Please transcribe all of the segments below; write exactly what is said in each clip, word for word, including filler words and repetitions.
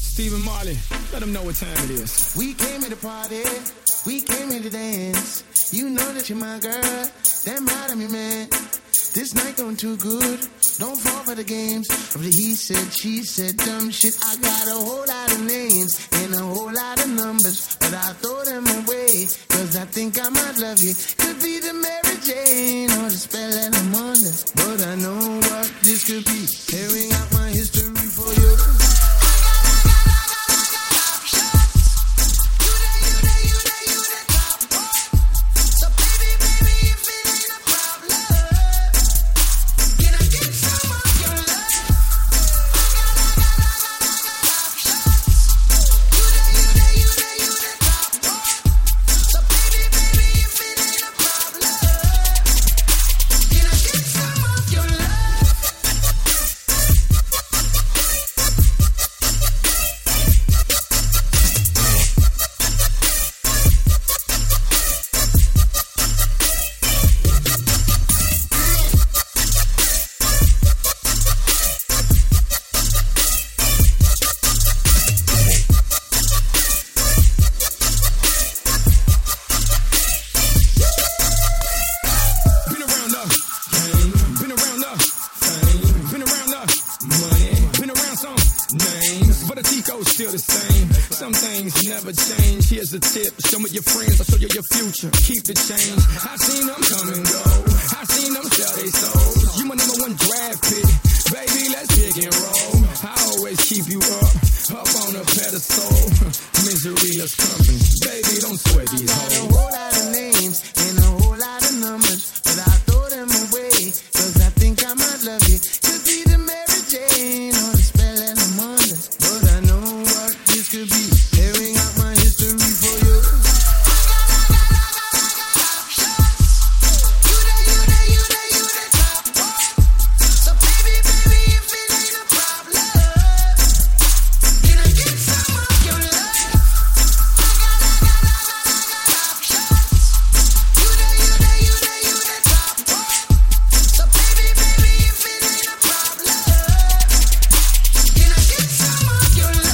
Stephen Marley, let them know what time it is. We came here to party, we came here to dance. You know that you're my girl, damn right I'm your man. This night going too good, don't fall for the games of the he said, she said, dumb shit. I got a whole lot of names and a whole lot of numbers, but I throw them away, cause I think I might love you. Could be the Mary Jane or the spell that I'm under, but I know what this could be. Tearing out my history for you. Still the same, some things never change. Here's a tip, show me your friends, I'll show you your future. Keep the change, I seen them come and go, I seen them sell their souls. You my number one draft pick, baby, let's pick and roll. I always keep you up, up on a pedestal. Misery loves company, baby, don't sweat these hoes. A whole lot of names and a whole lot of numbers, but I throw them away, cause I think I might love you. Could be the Mary Jane or the spell that I'm under, but I know what this could be. Tearing out my history for you. You the, you the, you the, you the top boy. So baby, baby, if it ain't a problem, can I get some of your love? Top shots. You the, you the, you the, you the top boy. So baby, baby, if it ain't a problem, can I get some of your love?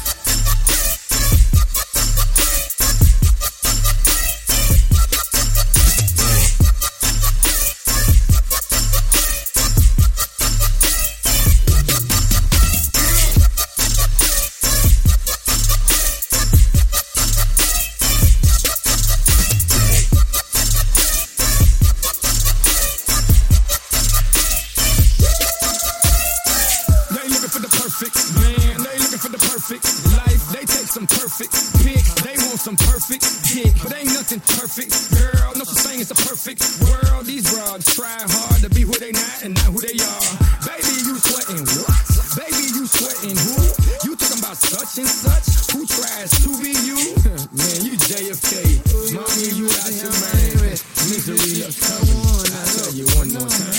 They looking for the perfect man, they looking for the perfect life. They take some perfect pics, they want some perfect dick, but ain't nothing perfect, girl. No such thing as a perfect world. These broads try hard to be who they not and not who they are. Baby, you sweating what? Baby, you sweating who? You talking about such and such? Who tries to be you? Man, you J F K. Mommy, you out your mind. Misery loves company. I'll tell you one more time.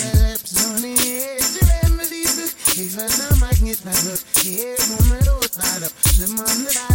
If I not make it, I look here, moment, oh, side up, the man that I